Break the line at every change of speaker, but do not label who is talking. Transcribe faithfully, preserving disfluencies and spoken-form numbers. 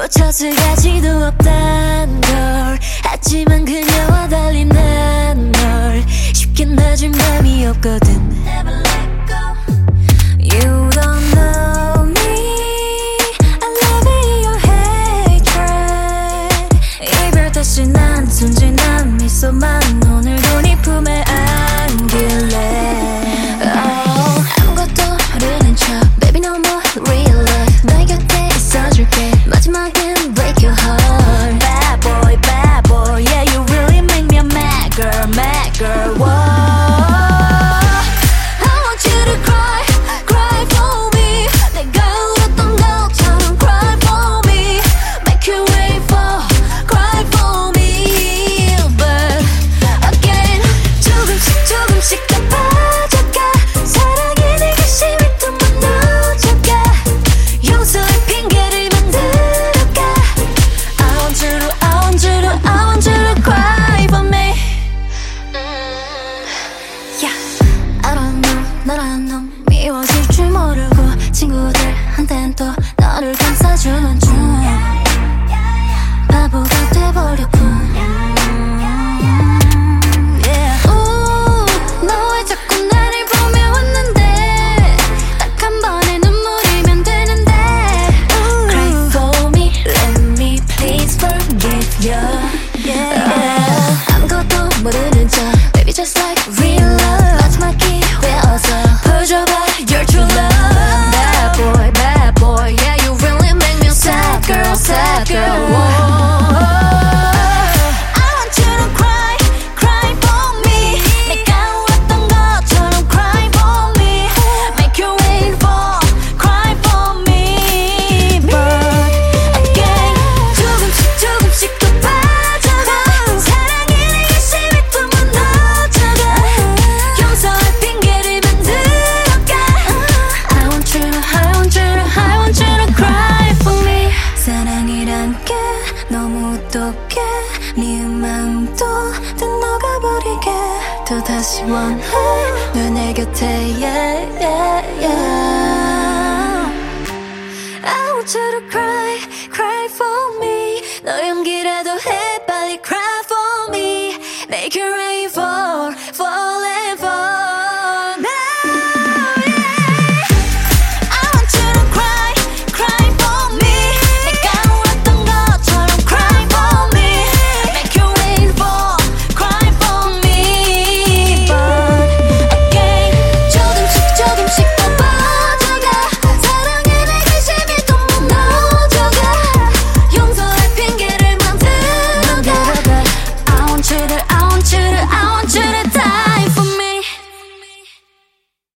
놓쳤을 가치도 없단 걸. 하지만 그녀와 달리 난 널 쉽게 놔줄 맘이 없거든. Never let go. You don't know me, I love your hatred. 이별 다시 난 순진한 미소만 오늘도 네 품에 안길래. Oh, 아무것도 모르는 척 Baby no more real love. 너의 곁에 있어줄게. 마지막엔 break your heart. Bad boy, bad boy. Yeah, you really make me a mad girl, mad girl. Whoa. I want you to cry, cry for me. 내가 울었던 것처럼 cry for me. Make you wait for, cry for me. But again, 조금씩 조금씩 더 빠져가. 사랑이 내가 심히 또 무너져가. 용서의 핑계를 만들어가. I want you to, I want you to, I want you to cry for me. Yeah, I don't know, 너란 놈 미워질 줄 모르고 친구들한텐 또 너를 감싸주는 중 바보가 돼버렸군. Yeah. 우, 너 왜 자꾸 나를 보며 웃는데. 딱 한 번의 눈물이면 되는데. Cry for me, let me please forgive you. Yeah. 아무것도 모르는 척 Baby just like real love. 마지막 기회여서 보여줘봐 your true love. Bad boy, bad boy. Yeah, you really make me a sad girl, sad girl. Whoa. I want you to cry, cry for me. 내가 울었던 것처럼 cry for me. Make you wait for, cry for me. But again, 조금씩 조금씩 더 빠져가. 사랑이 내가 심히 또 무너져가. 용서의 핑계를 만들어가. I want you to, I want you to, I want you to cry for me. 사랑이란 게 너무 똑해. 네 마음도 다 녹아버리게. 또 다시 원해 널 내 곁에. Yeah, yeah, yeah. I want you to cry,